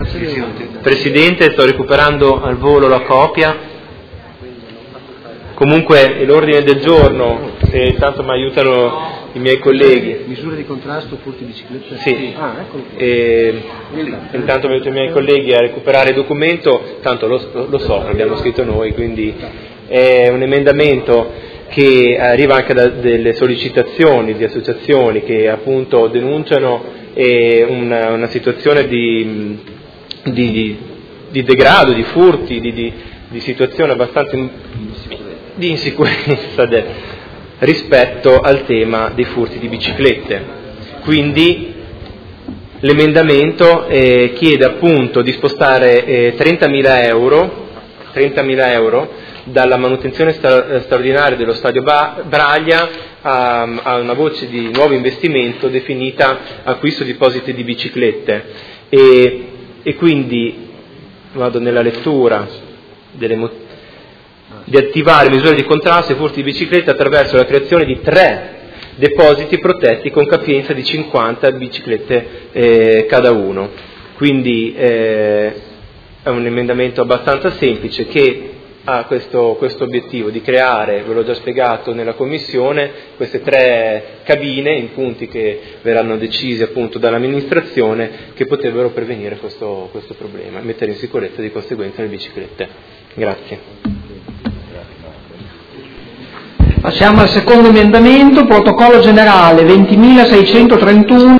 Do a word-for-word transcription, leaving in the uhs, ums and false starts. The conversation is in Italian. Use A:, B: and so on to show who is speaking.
A: Presidente, sto recuperando al volo la copia. Comunque l'ordine del giorno, se intanto mi aiutano i miei colleghi.
B: Misure di contrasto furti di biciclette?
A: Sì.
B: Ah, eccolo.
A: E, intanto mi aiutano i miei colleghi a recuperare il documento, tanto lo, lo so, l'abbiamo scritto noi, quindi è un emendamento che arriva anche da delle sollecitazioni di associazioni che appunto denunciano eh, una, una situazione di, di, di, di degrado, di furti, di, di, di situazione abbastanza in, di insicurezza de, rispetto al tema dei furti di biciclette. Quindi l'emendamento eh, chiede appunto di spostare eh, trentamila euro dalla manutenzione stra- straordinaria dello stadio ba- Braglia a, a una voce di nuovo investimento definita acquisto depositi di biciclette e, e quindi vado nella lettura delle mo- di attivare misure di contrasto ai furti di biciclette attraverso la creazione di tre depositi protetti con capienza di cinquanta biciclette eh, cada uno. Quindi eh, è un emendamento abbastanza semplice che ha questo, questo obiettivo di creare, ve l'ho già spiegato nella commissione, queste tre cabine in punti che verranno decisi appunto dall'amministrazione che potrebbero prevenire questo, questo problema e mettere in sicurezza di conseguenza le biciclette. Grazie.
C: Passiamo al secondo emendamento, protocollo generale ventimilaseicentotrentuno